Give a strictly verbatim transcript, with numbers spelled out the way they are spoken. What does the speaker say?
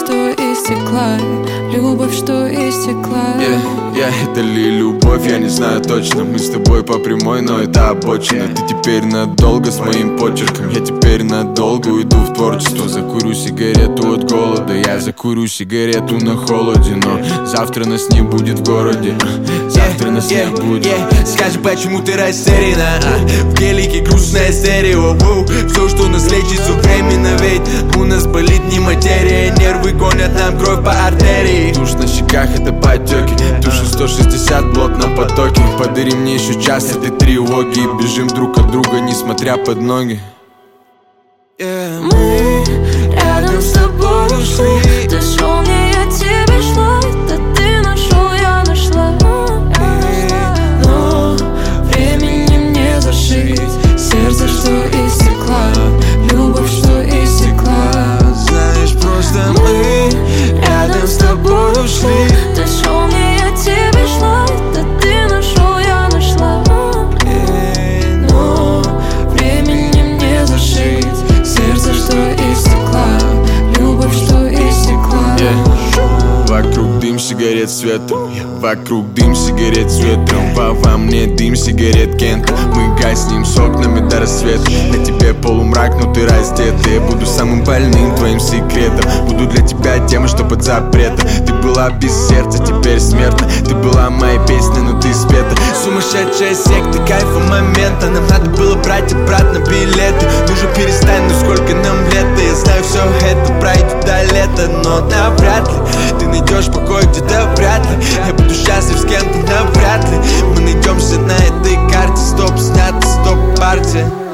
что истекла, любовь, что истекла. Yeah, yeah, это ли любовь, я не знаю точно. Мы с тобой по прямой, но это обочина. Ты теперь надолго с моим почерком, я теперь надолго уйду в творчество. Закурю сигарету от голода, я закурю сигарету на холоде. Но завтра нас не будет в городе, завтра нас yeah, не будет yeah. Скажи, почему ты растеряна, а? В гелике грустное стерео, воу. Все, что нас лечит, все временно, ведь у нас болит не материя. Нервы гонят нам кровь по артерии. Тушь на щеках, это потеки. Тушу сто шестьдесят, блок на потоке. Подари мне еще час этой тревоги. Бежим друг от друга, несмотря под ноги. Yeah. Мы рядом с тобой ушли. Ты шел мне, я тебе шла. Да ты нашел, я нашла. Но времени мне зашить. Сердце, что истекла, любовь, что истекла. Знаешь, просто мы рядом с тобой ушли. Ты шел мне, я тебе шла. Да ты нашел, я нашла. Но времени мне зашить. Сердце, что истекла, любовь, что истекла. Yeah. Вокруг дым сигарет с ветром, вокруг дым сигарет с ветром. Во, во мне дым сигарет Кента. Мы гаснем с окнами до рассвета. На тебе полумрак, но ты раздета. Я буду самым больным твоим секретом. Буду для тебя тем, что под запретом. Ты была без сердца, теперь смертна. Ты была моей песней, но ты спета. Сумасшедшая секта, кайфа момента. Нам надо было брать обратно билеты. Ну же перестань, ну сколько нам лет. Я знаю, все это пройдет до лета, но навряд ли ты найдешь покой где-то, вряд ли я буду счастлив с кем-то, навряд ли мы найдемся на этой карте. Стоп, снято, стоп, партия.